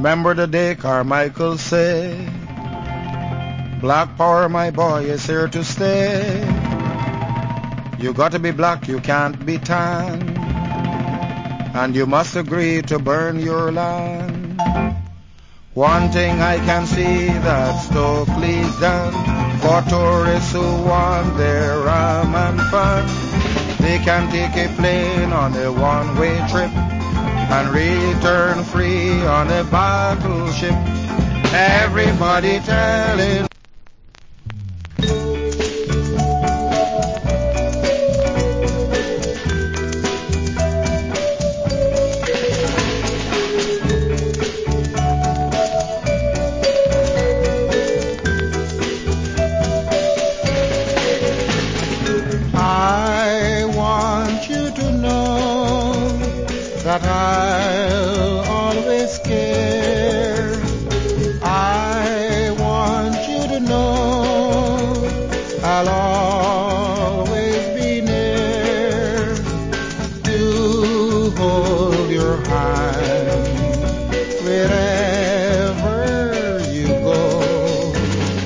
Remember the day Carmichael said, Black power, my boy, is here to stay. You got to be black, you can't be tan, and you must agree to burn your land. One thing I can see that Stokely's done for tourists who want their ram and fun. They can take a plane on a one-way trip and return free on a battleship. Everybody telling that